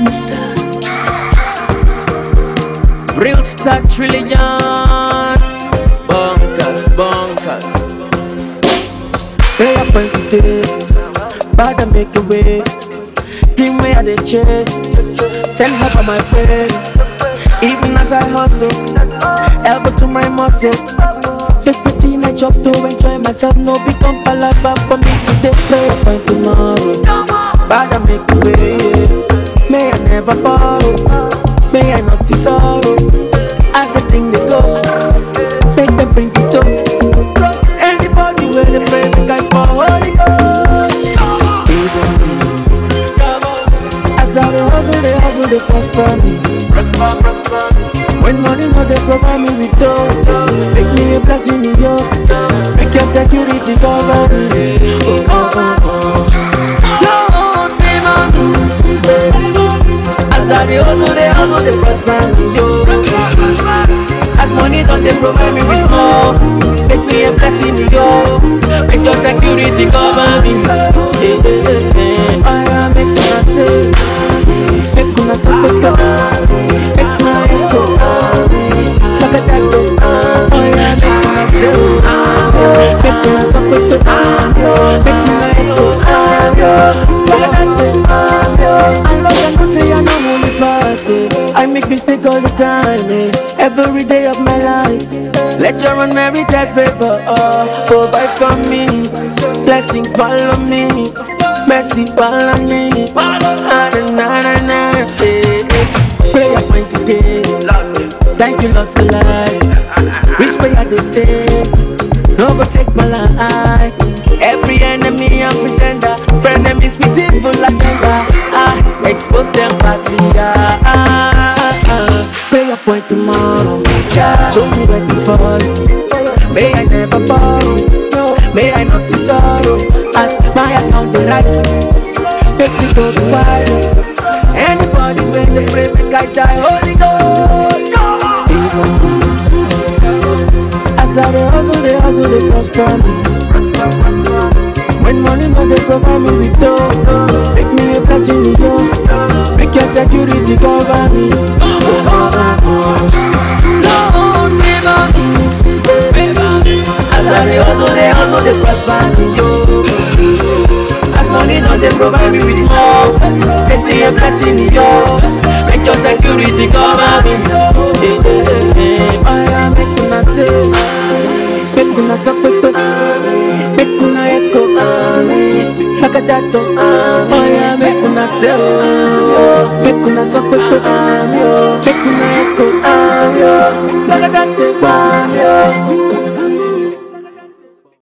Master. Real star trillion. Bonkers, bonkers. Hey, up on today, bad and make a way. Dream way I dey chase, send help on my way. Even as I hustle, elbow to my muscle. Take the teen I chop to enjoy myself. No become palava for me today. Play up on tomorrow, bad and make a way. May I never borrow, may I not see sorrow. As the thing they go, make them bring it up. Anybody where they pray, they guy for Holy Ghost. As I hustle, they prosper me. Prosper. When money no they provide me with dough. Make me a blessing in you. Make your security cover me. Lord favor me. As I hustle, they prosper me. As money don't they provide me with more. Make me a blessing in you. Make your security cover me. I am making a say. Make una support, make una echo. Look at that go. Oh yeah, make una say. Make una support, make una echo. Look at that go. I love that no say I know only pass it. I make mistake all the time, every day of my life. Let your unmerited favor provide for me. Blessing follow me. Mercy follow me. Prayer point today. Thank you Lord for life. Which way I did take? No go take my life. Every enemy and pretender, friend enemies with evil agenda. I expose them badly. Prayer point tomorrow. Show me where to fall. May I never borrow. May I not see sorrow. As my account the rise, make me go to wild. Anybody when they pray, make I die. Holy Ghost. As I hustle, they prosper me. When money no they provide me with dough. Make me a blessing in you. Make your security cover me. Lord favor me. As I hustle, they prosper me. As money no they provide me with more. Make me a blessing in you. Make your security cover me. I am making una say, make una support, make una echo. Look at that door. Oh yeah, make una say, make una support, make una echo. Look at that door.